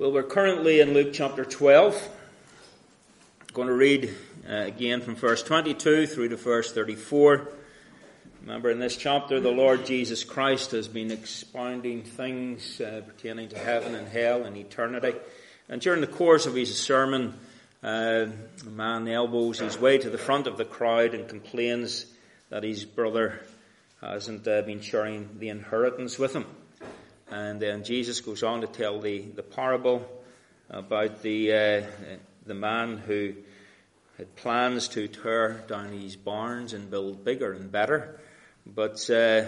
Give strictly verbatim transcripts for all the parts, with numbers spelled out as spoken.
Well, we're currently in Luke chapter twelve. I'm going to read uh, again from verse twenty-two through to verse thirty-four. Remember, in this chapter, the Lord Jesus Christ has been expounding things uh, pertaining to heaven and hell and eternity. And during the course of his sermon, uh, a man elbows his way to the front of the crowd and complains that his brother hasn't uh, been sharing the inheritance with him. And then Jesus goes on to tell the, the parable about the uh, the man who had plans to tear down his barns and build bigger and better. But uh,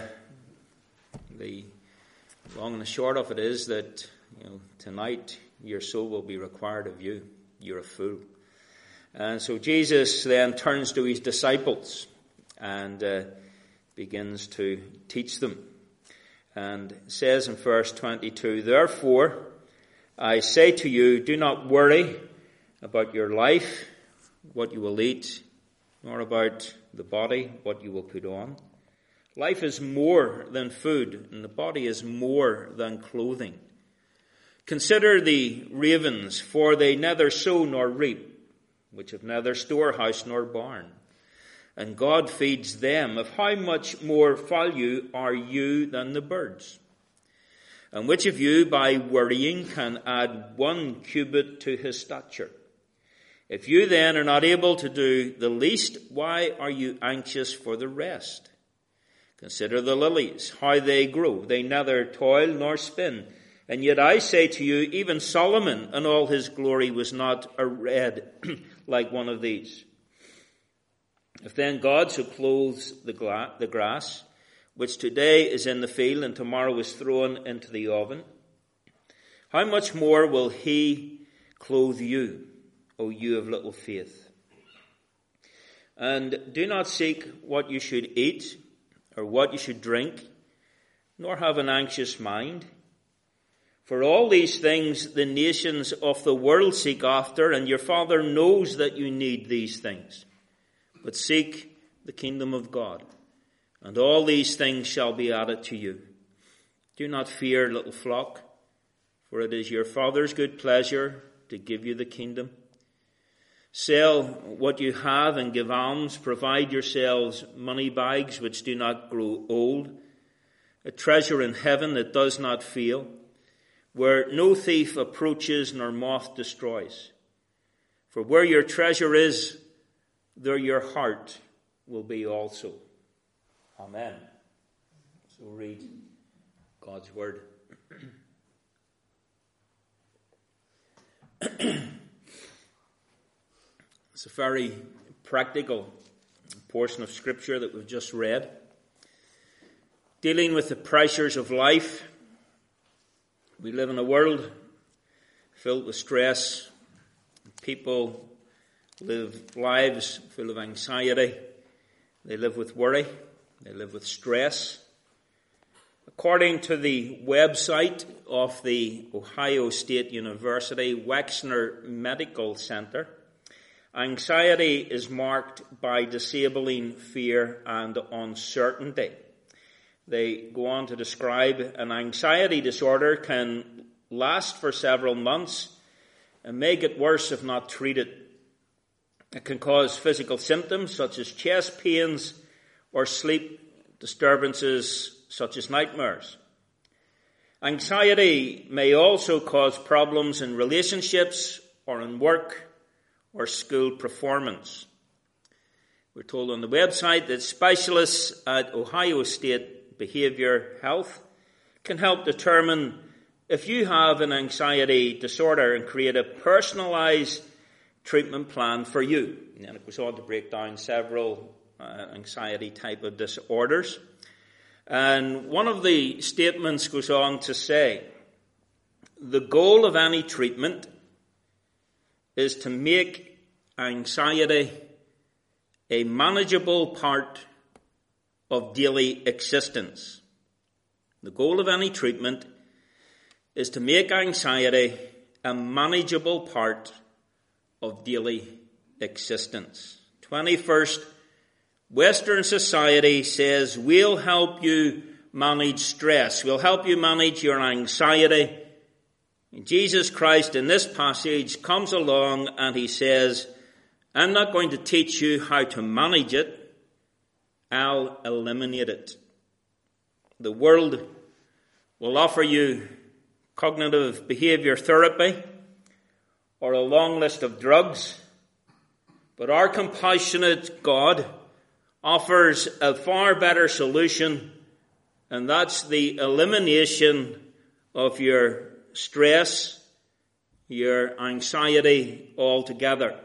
the long and the short of it is that, you know, tonight your soul will be required of you. You're a fool. And so Jesus then turns to his disciples and uh, begins to teach them. And says in verse twenty-two, "Therefore, I say to you, do not worry about your life, what you will eat, nor about the body, what you will put on. Life is more than food, and the body is more than clothing. Consider the ravens, for they neither sow nor reap, which have neither storehouse nor barn. And God feeds them. Of how much more value are you than the birds? And which of you, by worrying, can add one cubit to his stature? If you then are not able to do the least, why are you anxious for the rest? Consider the lilies, how they grow. They neither toil nor spin. And yet I say to you, even Solomon in all his glory was not arrayed like one of these. If then God so clothes the, gla- the grass, which today is in the field and tomorrow is thrown into the oven, how much more will he clothe you, O you of little faith? And do not seek what you should eat or what you should drink, nor have an anxious mind. For all these things the nations of the world seek after, and your Father knows that you need these things. But seek the kingdom of God, and all these things shall be added to you. Do not fear, little flock, for it is your Father's good pleasure to give you the kingdom. Sell what you have and give alms. Provide yourselves money bags which do not grow old, a treasure in heaven that does not fail, where no thief approaches nor moth destroys. For where your treasure is, there your heart will be also." Amen. So read God's word. It's a very practical portion of Scripture that we've just read, dealing with the pressures of life. We live in a world filled with stress. People live lives full of anxiety. They live with worry. They live with stress. According to the website of the Ohio State University Wexner Medical Center, anxiety is marked by disabling fear and uncertainty. They go on to describe an anxiety disorder can last for several months and may get worse if not treated. It can cause physical symptoms such as chest pains or sleep disturbances such as nightmares. Anxiety may also cause problems in relationships or in work or school performance. We're told on the website that specialists at Ohio State Behavior Health can help determine if you have an anxiety disorder and create a personalized treatment plan for you. And it goes on to break down several uh, anxiety type of disorders. And one of the statements goes on to say, the goal of any treatment is to make anxiety a manageable part of daily existence. The goal of any treatment is to make anxiety a manageable part of daily existence. twenty-first Western society says, we'll help you manage stress. We'll help you manage your anxiety. Jesus Christ in this passage comes along and he says, I'm not going to teach you how to manage it. I'll eliminate it. The world will offer you cognitive behavior therapy or a long list of drugs, but our compassionate God offers a far better solution, and that's the elimination of your stress, your anxiety altogether.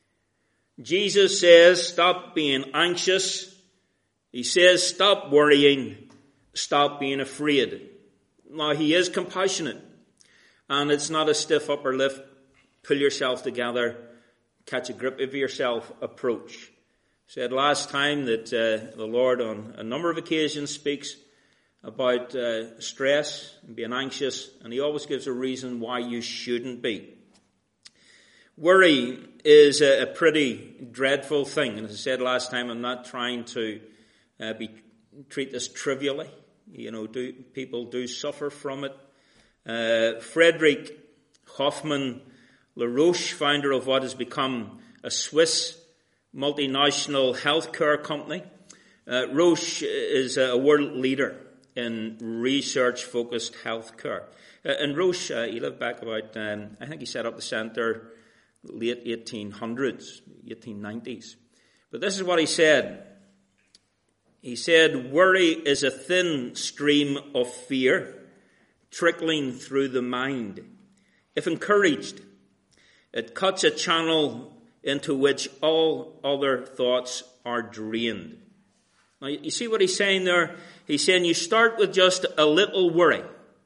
Jesus says, stop being anxious. He says, stop worrying. Stop being afraid. Now, he is compassionate, and it's not a stiff upper lip, pull yourself together, catch a grip of yourself approach. I said last time that uh, the Lord on a number of occasions speaks about uh, stress and being anxious, and he always gives a reason why you shouldn't be. Worry is a, a pretty dreadful thing, and as I said last time, I'm not trying to uh, be treat this trivially. You know, do people do suffer from it? Uh, Frederick Hoffmann LaRoche, founder of what has become a Swiss multinational healthcare company. Uh, Roche is a world leader in research-focused healthcare. Uh, and Roche, uh, he lived back about, um, I think he set up the centre late eighteen hundreds, eighteen nineties. But this is what he said. He said, worry is a thin stream of fear trickling through the mind. If encouraged, it cuts a channel into which all other thoughts are drained. Now, you see what he's saying there? He's saying you start with just a little worry,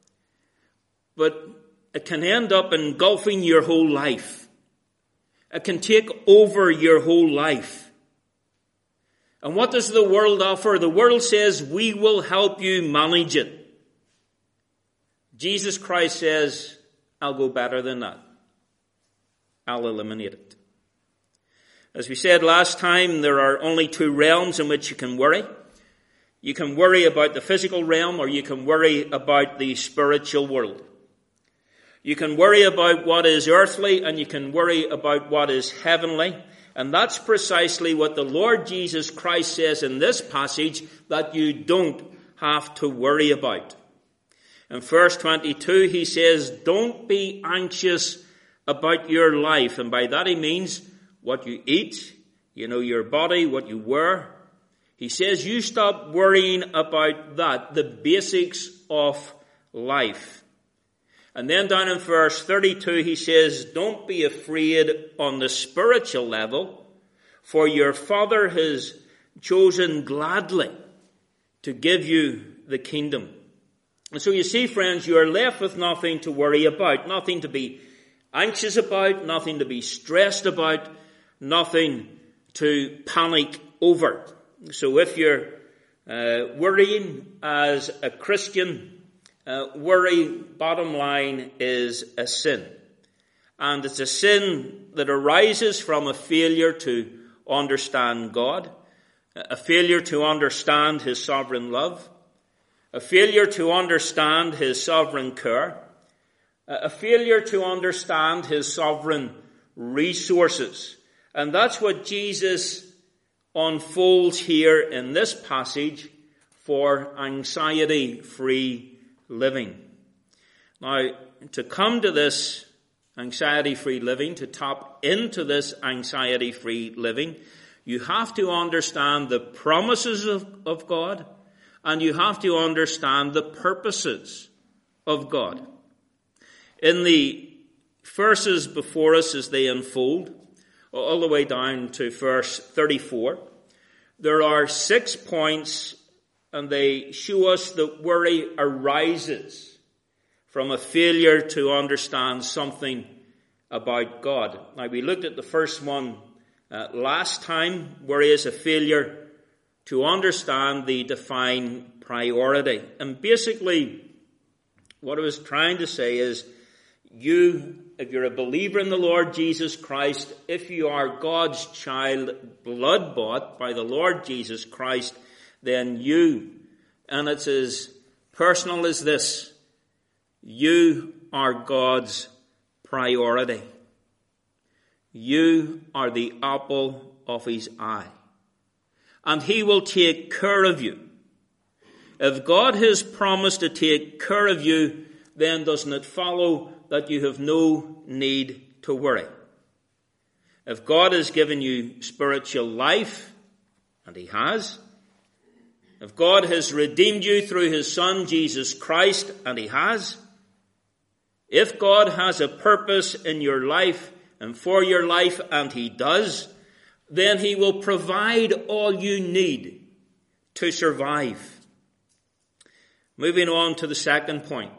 but it can end up engulfing your whole life. It can take over your whole life. And what does the world offer? The world says, we will help you manage it. Jesus Christ says, I'll go better than that. I'll eliminate it. As we said last time, there are only two realms in which you can worry. You can worry about the physical realm, or you can worry about the spiritual world. You can worry about what is earthly, and you can worry about what is heavenly. And that's precisely what the Lord Jesus Christ says in this passage that you don't have to worry about. In verse twenty-two, he says, don't be anxious about your life. And by that he means what you eat, you know, your body, what you wear. He says you stop worrying about that, the basics of life. And then down in verse thirty-two, he says, don't be afraid on the spiritual level, for your Father has chosen gladly to give you the kingdom. And so you see, friends, you are left with nothing to worry about, nothing to be anxious about, nothing to be stressed about, nothing to panic over. So if you're uh, worrying as a Christian, Uh, worry, bottom line, is a sin. And it's a sin that arises from a failure to understand God, a failure to understand his sovereign love, a failure to understand his sovereign care, a failure to understand his sovereign resources. And that's what Jesus unfolds here in this passage for anxiety-free living. Now, to come to this anxiety-free living, to tap into this anxiety-free living, you have to understand the promises of, of God, and you have to understand the purposes of God. In the verses before us as they unfold, all the way down to verse thirty-four, there are six points, and they show us that worry arises from a failure to understand something about God. Now, we looked at the first one uh, last time. Worry is a failure to understand the divine priority. And basically, what I was trying to say is, you, if you're a believer in the Lord Jesus Christ, if you are God's child, blood-bought by the Lord Jesus Christ, then you, and it's as personal as this, you are God's priority. You are the apple of his eye. And he will take care of you. If God has promised to take care of you, then doesn't it follow that you have no need to worry? If God has given you spiritual life, and he has, if God has redeemed you through his Son, Jesus Christ, and he has, if God has a purpose in your life and for your life, and he does, then he will provide all you need to survive. Moving on to the second point.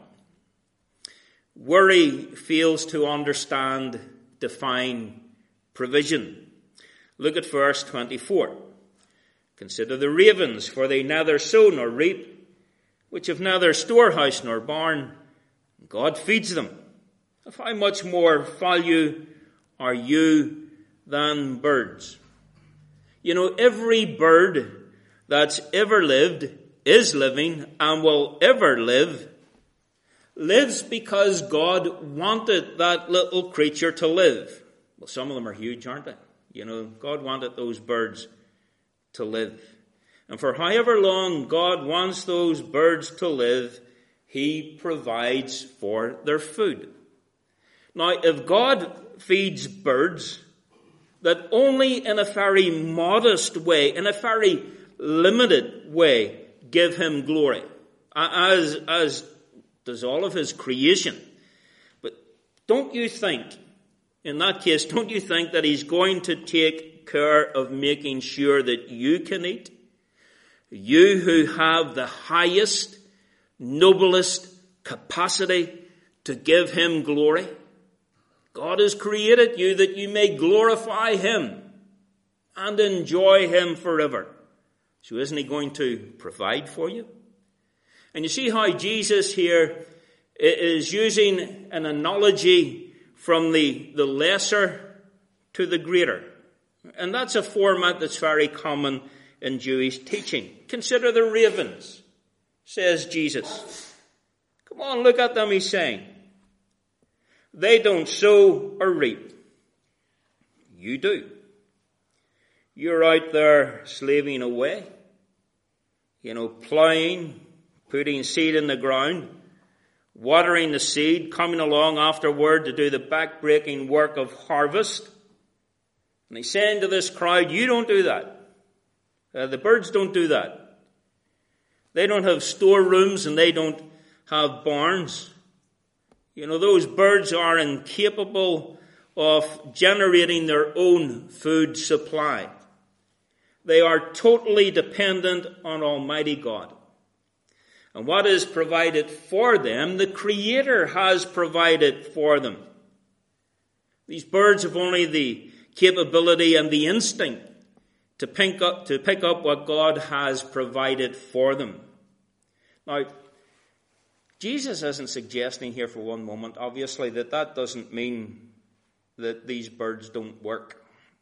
Worry fails to understand, define provision. Look at verse twenty-four. Consider the ravens, for they neither sow nor reap, which have neither storehouse nor barn. God feeds them. Of how much more value are you than birds? You know, every bird that's ever lived, is living, and will ever live, lives because God wanted that little creature to live. Well, some of them are huge, aren't they? You know, God wanted those birds to live. And for however long God wants those birds to live, he provides for their food. Now, if God feeds birds that only in a very modest way, in a very limited way, give him glory, as, as does all of his creation. But don't you think, in that case, don't you think that he's going to take care of making sure that you can eat? You who have the highest, noblest capacity to give him glory. God has created you that you may glorify him and enjoy him forever. So isn't he going to provide for you? And you see how Jesus here is using an analogy from the, the lesser to the greater. And that's a format that's very common in Jewish teaching. Consider the ravens, says Jesus. Come on, look at them, he's saying. They don't sow or reap. You do. You're out there slaving away, you know, plowing, putting seed in the ground, watering the seed, coming along afterward to do the back-breaking work of harvest. And he's saying to this crowd, you don't do that. Uh, the birds don't do that. They don't have storerooms and they don't have barns. You know, those birds are incapable of generating their own food supply. They are totally dependent on Almighty God. And what is provided for them, the Creator has provided for them. These birds have only the capability and the instinct to pick up, to pick up what God has provided for them. Now, Jesus isn't suggesting here for one moment, obviously, that that doesn't mean that these birds don't work.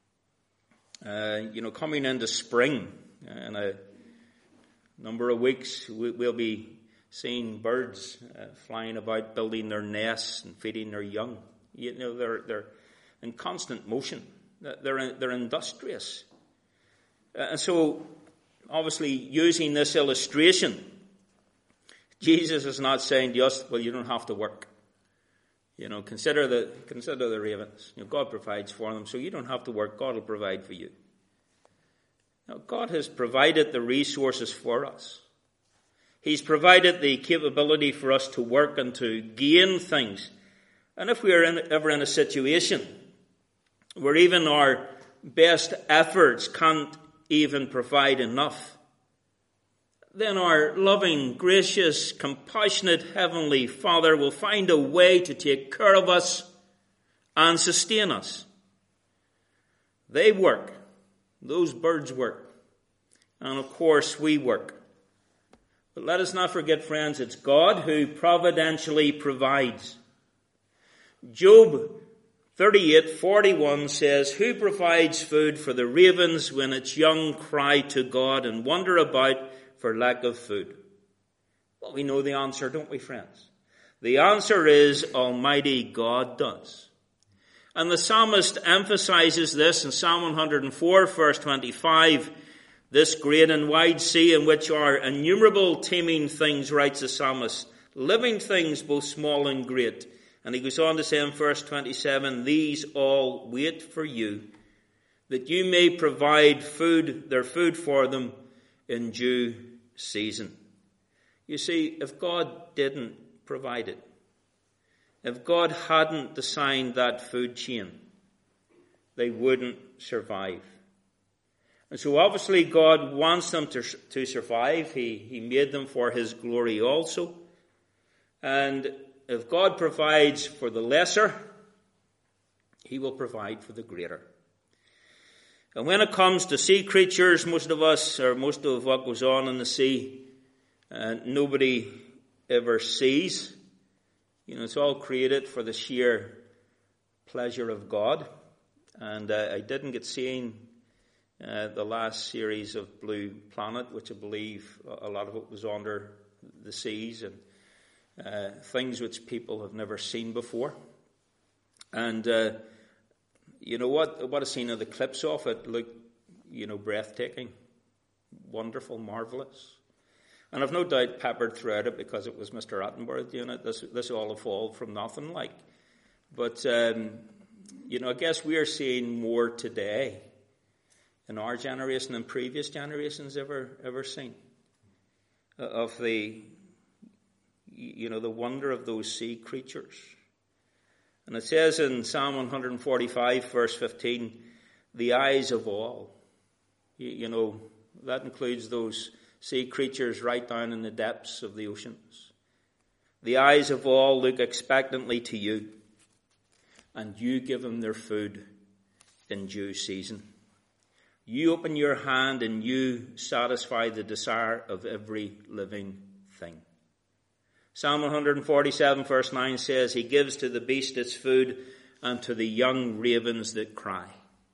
Uh, you know, coming into spring, in a number of weeks, we'll be seeing birds uh, flying about, building their nests and feeding their young. You know, they're they're in constant motion. They're they're industrious, uh, and so obviously using this illustration, Jesus is not saying to us, "Well, you don't have to work." You know, consider the consider the ravens. You know, God provides for them, so you don't have to work. God will provide for you. Now, God has provided the resources for us. He's provided the capability for us to work and to gain things. And if we are in, ever in a situation where even our best efforts can't even provide enough, then our loving, gracious, compassionate Heavenly Father will find a way to take care of us and sustain us. They work. Those birds work. And of course we work. But let us not forget, friends, it's God who providentially provides. Job thirty-eight forty-one says, "Who provides food for the ravens when its young cry to God and wander about for lack of food?" Well, we know the answer, don't we, friends? The answer is Almighty God does. And the psalmist emphasizes this in Psalm one hundred four, verse twenty-five. This great and wide sea in which are innumerable teeming things, writes the psalmist, living things both small and great. And he goes on to say in verse twenty-seven, these all wait for you, that you may provide food, their food for them in due season. You see, if God didn't provide it, if God hadn't designed that food chain, they wouldn't survive. And so obviously God wants them to, to survive. He, he made them for his glory also. And if God provides for the lesser, he will provide for the greater. And when it comes to sea creatures, most of us, or most of what goes on in the sea, uh, nobody ever sees. You know, it's all created for the sheer pleasure of God. And uh, I didn't get seeing uh, the last series of Blue Planet, which I believe a lot of it was under the seas and uh, things which people have never seen before. And uh, you know what? What I've seen of the clips of it looked, you know, breathtaking, wonderful, marvelous. And I've no doubt peppered throughout it because it was Mister Attenborough doing it. This, this all evolved from nothing like. But, um, you know, I guess we are seeing more today in our generation than previous generations ever, ever seen. Uh, of the, you know, the wonder of those sea creatures. And it says in Psalm one forty-five, verse fifteen, the eyes of all. You, you know, that includes those sea creatures right down in the depths of the oceans. The eyes of all look expectantly to you, and you give them their food in due season. You open your hand and you satisfy the desire of every living thing. Psalm one forty-seven, verse nine says, he gives to the beast its food and to the young ravens that cry.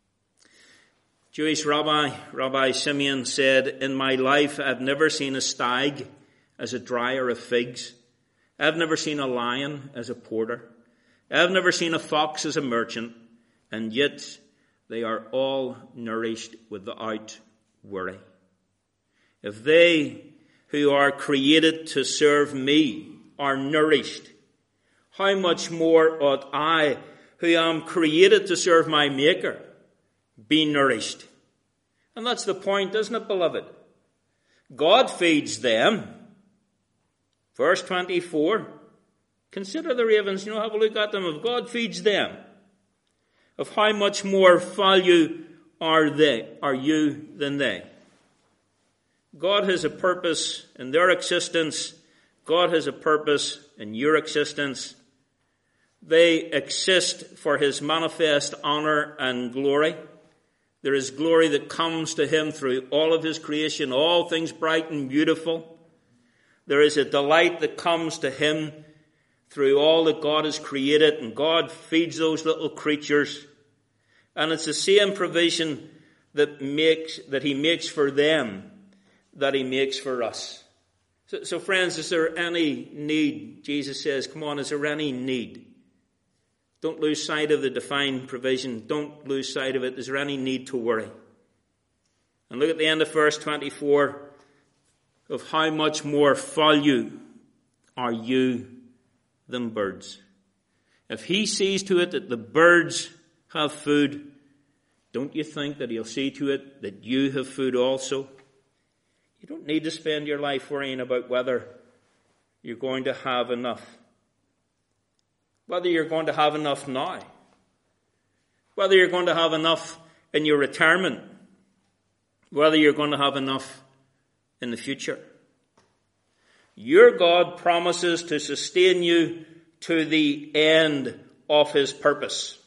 Jewish rabbi, Rabbi Simeon said, in my life I've never seen a stag as a dryer of figs. I've never seen a lion as a porter. I've never seen a fox as a merchant. And yet they are all nourished without worry. If they who are created to serve me are nourished, how much more ought I, who am created to serve my Maker, be nourished? And that's the point, isn't it, beloved? God feeds them. Verse twenty-four, consider the ravens, you know, have a look at them. If God feeds them, of how much more value are they, are you than they? God has a purpose in their existence. God has a purpose in your existence. They exist for his manifest honor and glory. There is glory that comes to him through all of his creation, all things bright and beautiful. There is a delight that comes to him through all that God has created, and God feeds those little creatures. And it's the same provision that makes that he makes for them that he makes for us. So, so friends, is there any need? Jesus says, come on, is there any need? Don't lose sight of the divine provision. Don't lose sight of it. Is there any need to worry? And look at the end of verse twenty-four, of how much more value are you than birds. If he sees to it that the birds have food, don't you think that he'll see to it that you have food also? You don't need to spend your life worrying about whether you're going to have enough. Whether you're going to have enough now. Whether you're going to have enough in your retirement. Whether you're going to have enough in the future. Your God promises to sustain you to the end of his purpose.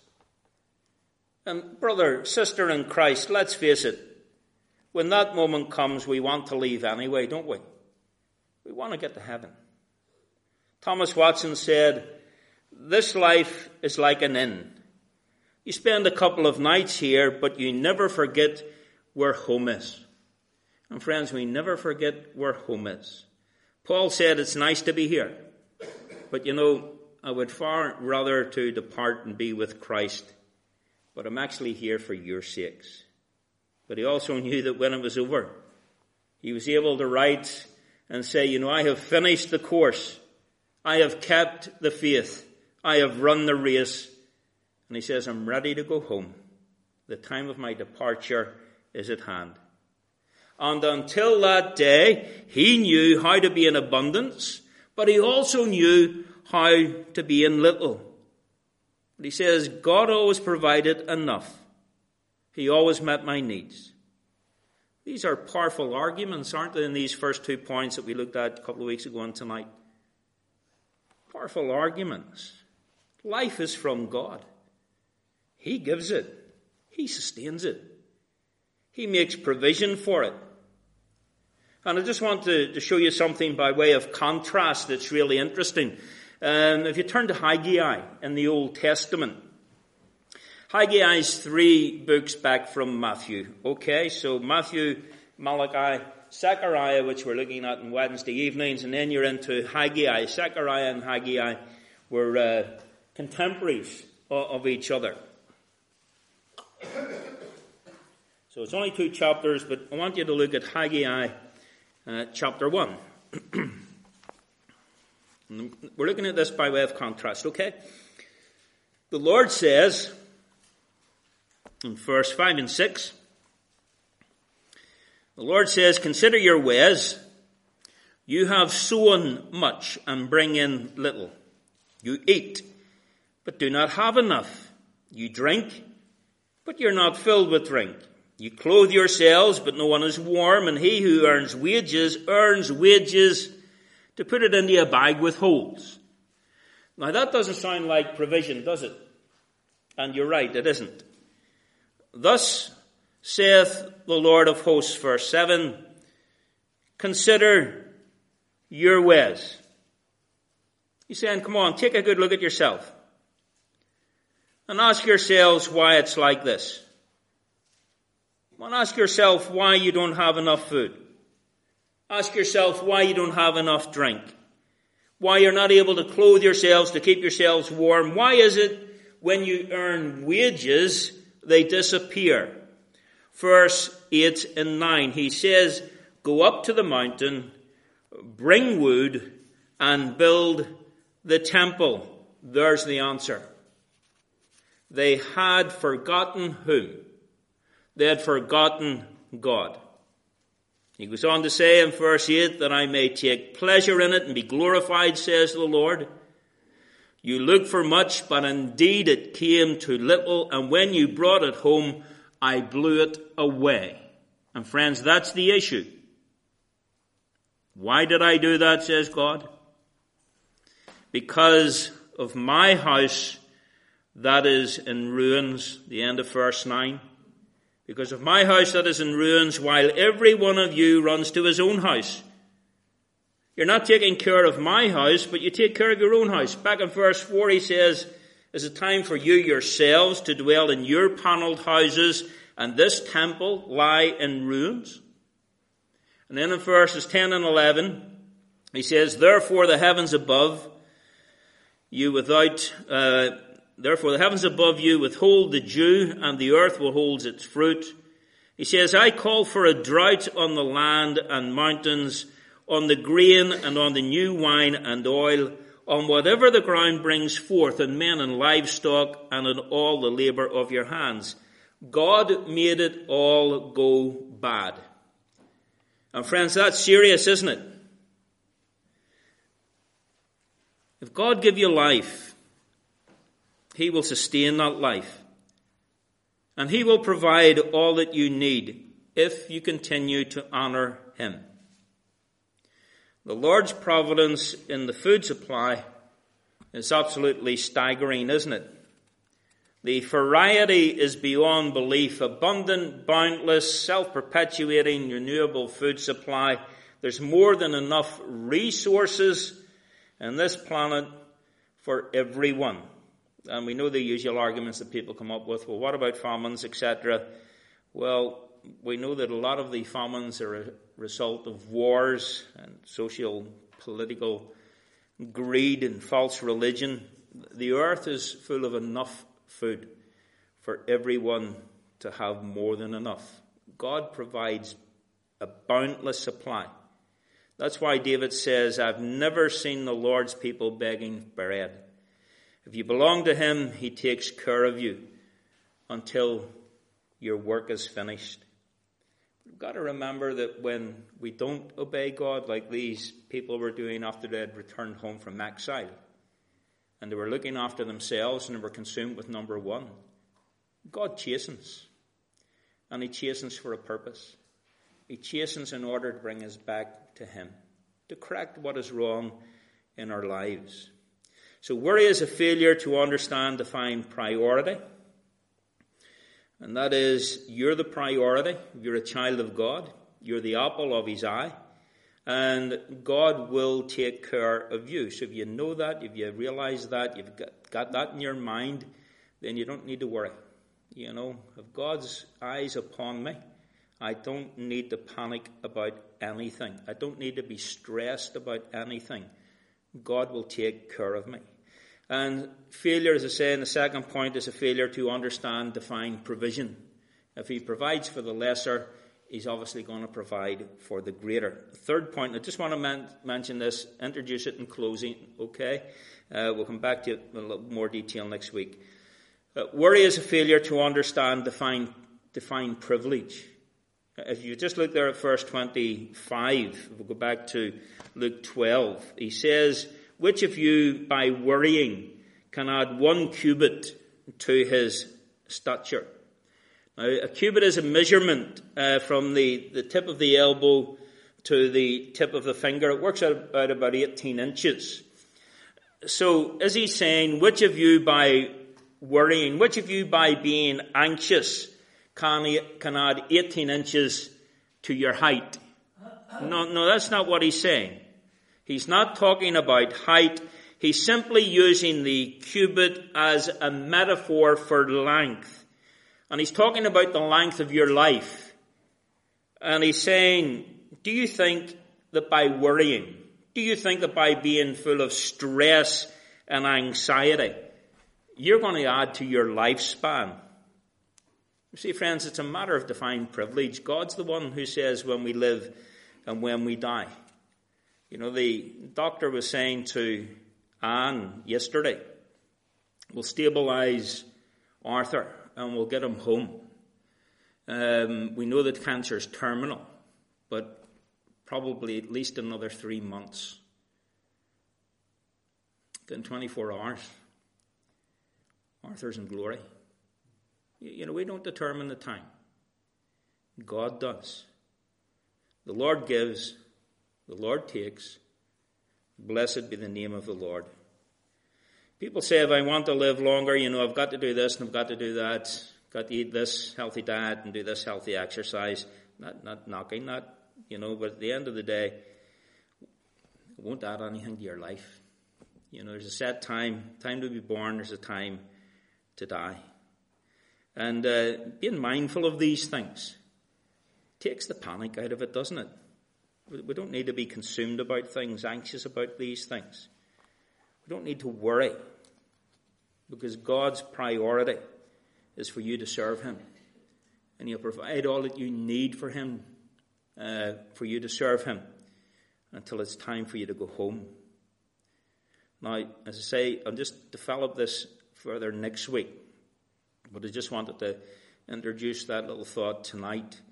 And brother, sister in Christ, let's face it. When that moment comes, we want to leave anyway, don't we? We want to get to heaven. Thomas Watson said, this life is like an inn. You spend a couple of nights here, but you never forget where home is. And friends, we never forget where home is. Paul said it's nice to be here, But you know, I would far rather to depart and be with Christ, but I'm actually here for your sakes. But he also knew that when it was over, he was able to write and say, you know, I have finished the course. I have kept the faith. I have run the race. And he says, I'm ready to go home. The time of my departure is at hand. And until that day, he knew how to be in abundance, but he also knew how to be in little. But he says, God always provided enough. He always met my needs. These are powerful arguments, aren't they, in these first two points that we looked at a couple of weeks ago and tonight? Powerful arguments. Life is from God. He gives it. He sustains it. He makes provision for it. And I just want to, to show you something by way of contrast that's really interesting. Um, if you turn to Haggai in the Old Testament, Haggai is three books back from Matthew. Okay, so Matthew, Malachi, Zechariah, which we're looking at on Wednesday evenings, and then you're into Haggai. Zechariah and Haggai were uh, contemporaries of, of each other. So it's only two chapters, but I want you to look at Haggai uh, chapter one. We're looking at this by way of contrast, okay? The Lord says in verse five and six, the Lord says, consider your ways. You have sown much and bring in little. You eat, but do not have enough. You drink, but you're not filled with drink. You clothe yourselves, but no one is warm, and he who earns wages earns wages to put it into a bag with holes. Now that doesn't sound like provision, does it? And you're right, it isn't. Thus saith the Lord of hosts, verse seven, consider your ways. He's saying, come on, take a good look at yourself. And ask yourselves why it's like this. Well, ask yourself why you don't have enough food. Ask yourself why you don't have enough drink. Why you're not able to clothe yourselves to keep yourselves warm. Why is it when you earn wages, they disappear? Verse eight and nine, he says, go up to the mountain, bring wood, and build the temple. There's the answer. They had forgotten whom? They had forgotten God. He goes on to say in verse eight, that I may take pleasure in it and be glorified, says the Lord. You looked for much, but indeed it came to little, and when you brought it home, I blew it away. And friends, that's the issue. Why did I do that, says God? Because of my house that is in ruins, the end of verse nine. Because of my house that is in ruins, while every one of you runs to his own house. You're not taking care of my house, but you take care of your own house. Back in verse four, he says, is it time for you yourselves to dwell in your panelled houses, and this temple lie in ruins? And then in verses ten and eleven, he says, therefore the heavens above you without... Uh, Therefore the heavens above you withhold the dew, and the earth will hold its fruit. He says, I call for a drought on the land and mountains, on the grain and on the new wine and oil, on whatever the ground brings forth, in men and livestock, and in all the labor of your hands. God made it all go bad. And friends, that's serious, isn't it? If God give you life, he will sustain that life. And he will provide all that you need if you continue to honor him. The Lord's providence in the food supply is absolutely staggering, isn't it? The variety is beyond belief. Abundant, boundless, self-perpetuating, renewable food supply. There's more than enough resources in this planet for everyone. And we know the usual arguments that people come up with. Well, what about famines, et cetera? Well, we know that a lot of the famines are a result of wars and social, political greed and false religion. The earth is full of enough food for everyone to have more than enough. God provides a boundless supply. That's why David says, I've never seen the Lord's people begging bread. If you belong to him, he takes care of you until your work is finished. We've got to remember that when we don't obey God, like these people were doing after they had returned home from exile, and they were looking after themselves and they were consumed with number one, God chastens. And he chastens for a purpose. He chastens in order to bring us back to him, to correct what is wrong in our lives. So worry is a failure to understand, define priority. And that is, you're the priority. You're a child of God. You're the apple of his eye. And God will take care of you. So if you know that, if you realize that, you've got, got that in your mind, then you don't need to worry. You know, if God's eyes upon me, I don't need to panic about anything. I don't need to be stressed about anything. God will take care of me. And failure, as I say in the second point, is a failure to understand, define provision. If he provides for the lesser, he's obviously going to provide for the greater. Third point, I just want to man- mention this, introduce it in closing, okay? Uh, we'll come back to it in a little more detail next week. Uh, worry is a failure to understand, define, define privilege. If you just look there at verse twenty-five, we'll go back to Luke twelve. He says, which of you by worrying can add one cubit to his stature? Now, a cubit is a measurement uh, from the, the tip of the elbow to the tip of the finger. It works out about, about eighteen inches. So is he saying, which of you by worrying, which of you by being anxious can, can add eighteen inches to your height? No, no, that's not what he's saying. He's not talking about height. He's simply using the cubit as a metaphor for length. And he's talking about the length of your life. And he's saying, do you think that by worrying, do you think that by being full of stress and anxiety, you're going to add to your lifespan? You see, friends, it's a matter of defined privilege. God's the one who says when we live and when we die. You know, the doctor was saying to Anne yesterday, we'll stabilise Arthur and we'll get him home. Um, we know that cancer is terminal, but probably at least another three months. Then twenty-four hours. Arthur's in glory. You know, we don't determine the time. God does. The Lord gives, the Lord takes. Blessed be the name of the Lord. People say, if I want to live longer, you know, I've got to do this and I've got to do that. Got to eat this healthy diet and do this healthy exercise. Not, not knocking that, you know, but at the end of the day, it won't add anything to your life. You know, there's a set time, time to be born, there's a time to die. And uh, being mindful of these things takes the panic out of it, doesn't it? We don't need to be consumed about things, anxious about these things. We don't need to worry, because God's priority is for you to serve him. And he'll provide all that you need for him, uh, for you to serve him, until it's time for you to go home. Now, as I say, I'll just develop this further next week. But I just wanted to introduce that little thought tonight.